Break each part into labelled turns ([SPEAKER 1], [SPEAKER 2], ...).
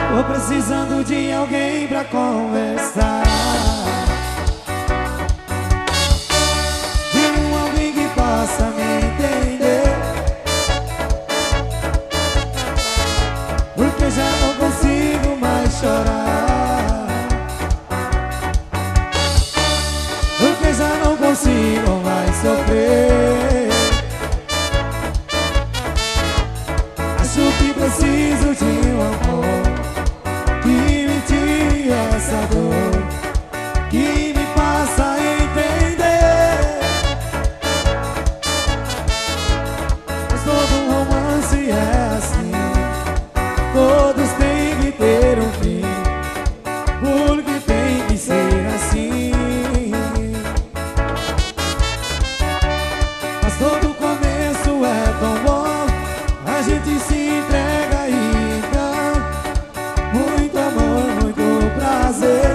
[SPEAKER 1] Tô precisando de alguém pra conversar, de alguém que possa me entender, porque já não consigo mais chorar, porque já não consigo mais sofrer. Acho que preciso de um amor que me tire essa dor, que me faça entender. Mas todo romance é assim, todos têm que ter um fim, porque tem que ser assim. Mas todo começo é tão bom, a gente se entrega e então muito amor, muito prazer.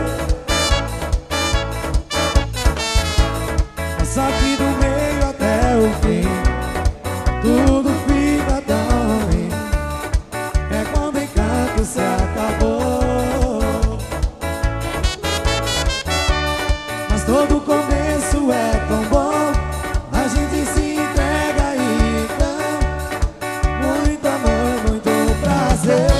[SPEAKER 1] Mas só que do meio até o fim tudo fica tão ruim, é quando o encanto se acabou. Mas todo começo é tão bom, a gente se entrega e então muito amor, muito prazer.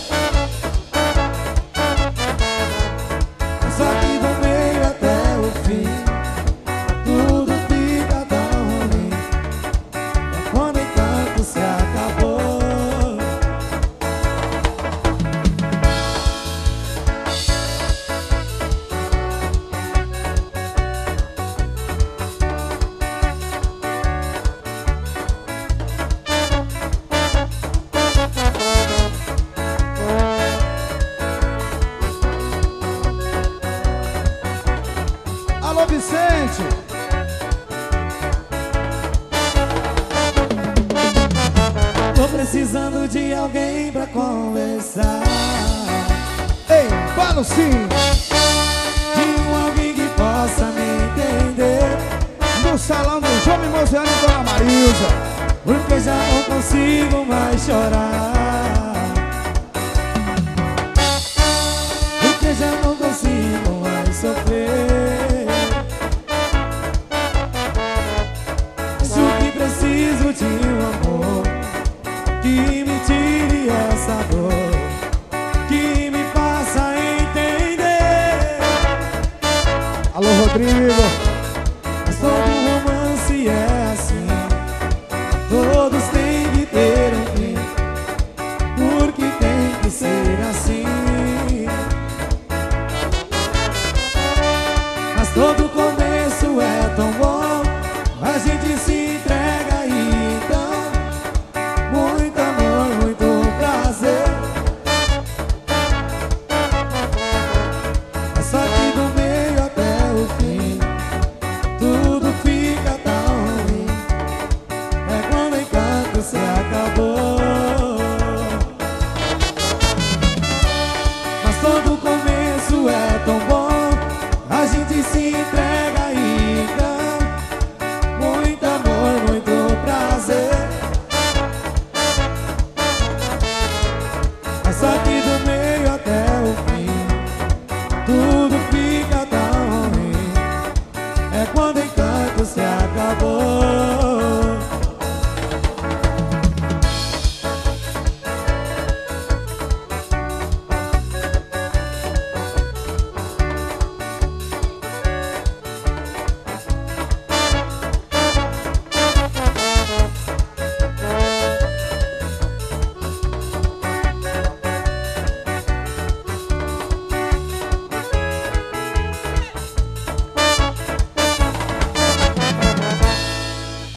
[SPEAKER 1] Só que do meio até o fim tudo fica tão ruim, é quando o encanto se acabou.
[SPEAKER 2] Alô, Vicente!
[SPEAKER 1] Tô precisando de alguém pra conversar,
[SPEAKER 2] Ei, fala sim!
[SPEAKER 1] de alguém que possa me entender,
[SPEAKER 2] No salão do João Mimoseano e Dona Marilza.
[SPEAKER 1] porque já não consigo mais chorar, porque já não consigo mais sofrer. Acho que preciso de um amor que me tire essa dor, que me faça entender.
[SPEAKER 2] Alô, Rodrigo!
[SPEAKER 1] Mas todo romance é assim, todos têm que ter um fim, porque tem que ser assim. Mas todo começo é tão bom, a gente se entrega e então muito amor, muito prazer. Mas só que do meio até o fim tudo fica tão ruim, é quando o encanto se acabou. Mas todo